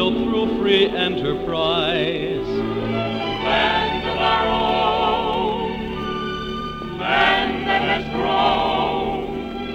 built through free enterprise. Land of our own, land that has grown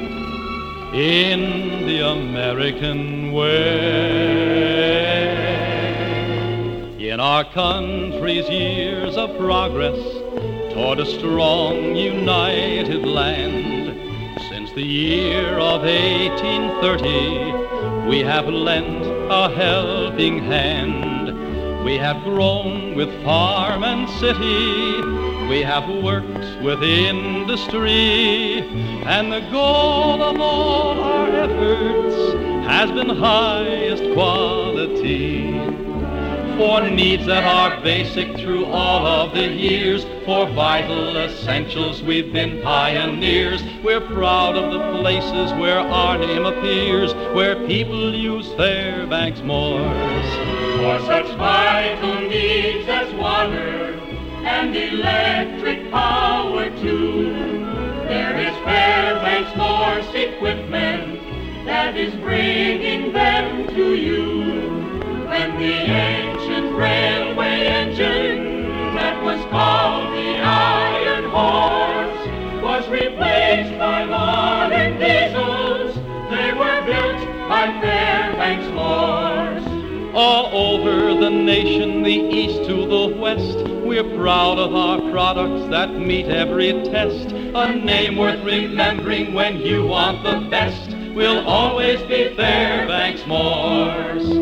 in the American way. In our country's years of progress toward a strong, united land, since the year of 1830, we have lent a helping hand. We have grown with farm and city, we have worked with industry, and the goal of all our efforts has been highest quality. For needs that are basic through all of the years, for vital essentials we've been pioneers. We're proud of the places where our name appears, where people use Fairbanks Moors. For such vital needs as water and electric power too, there is Fairbanks Morse equipment that is bringing them to you. When the ancient railway engine that was called the Iron Horse was replaced by modern diesels, they were built by Fairbanks Morse. All over the nation, the east to the west, we're proud of our products that meet every test. A name worth remembering when you want the best will always be Fairbanks Morse.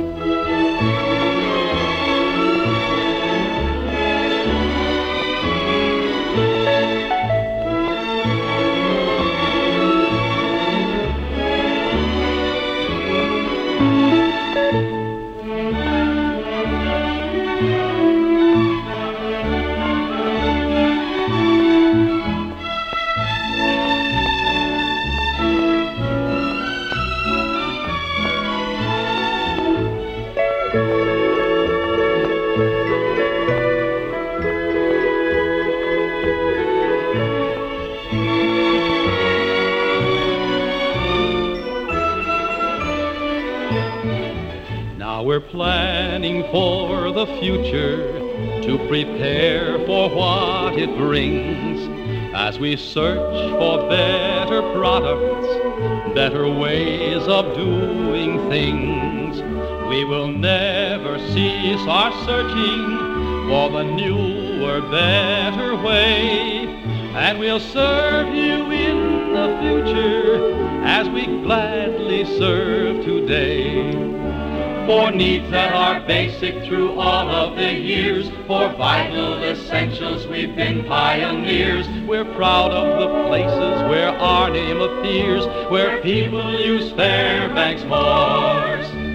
Now we're planning for the future to prepare for what it brings. As we search for better products, better ways of doing things, we will never cease our searching for the newer, better way. And we'll serve you in the future as we gladly serve today. For needs that are basic through all of the years, for vital essentials we've been pioneers. We're proud of the places where our name appears, where people use Fairbanks Morse.